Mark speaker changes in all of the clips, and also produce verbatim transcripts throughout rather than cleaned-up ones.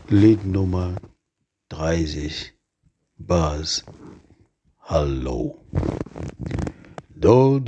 Speaker 1: Lied Nummer dreißig, Bass, Hallo. Do,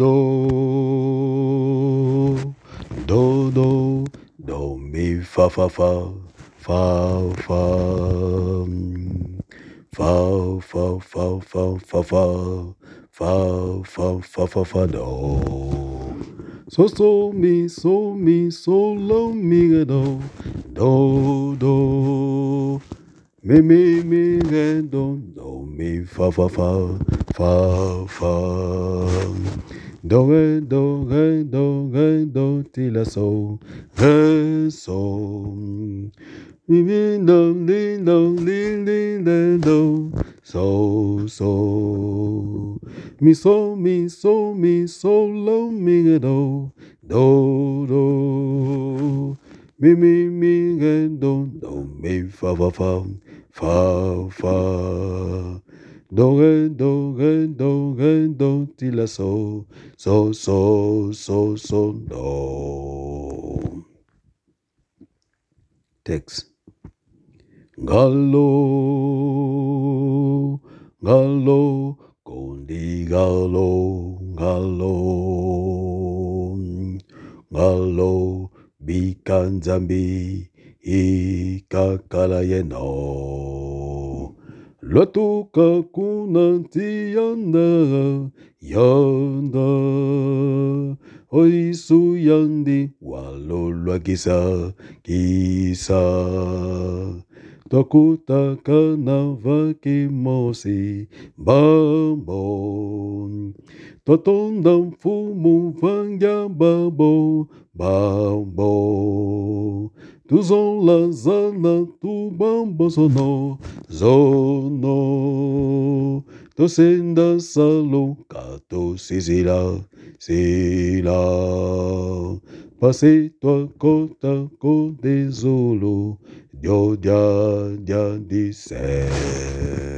Speaker 1: do, do, do, do, mi, fa, fa, fa, fa, fa, fa, fa, fa, fa, fa, fa, fa, fa, fa, fa, fa, do. So, so, mi, so, mi, so, lo, mi, re, do, do, do. Mi, mi, mi, re, do, do, mi, fa, fa, fa, fa, fa. Do, re, do, re, do, re, do, ti, la, so, re, so. Mi, mi, do, li, do, li, li, le, do, so, so. Mi, so, mi, so, mi, so, lo, mi, re, do, do, do. Mi, mi, mi, re, do, do, mi, fa, fa, fa, fa, fa. Do, re, do, re, do, re, do, ti, la, so, so, so, so, so, do. Text. Gallo, gallo, condi gallo, gallo, gallo, bikanzambi, ikakala yeno. Lotuka kunanti yanda, yanda, oisu yandi, walolwa kisa, kisa. Tokuta kanava kimosi bambon. Totondam fumu vangya babo bambo. Tuzon lazana tu bambo sono zono. Tosenda salo kato sisila sila. Pasito kota ko desolo. Yo, ya, ya, dice.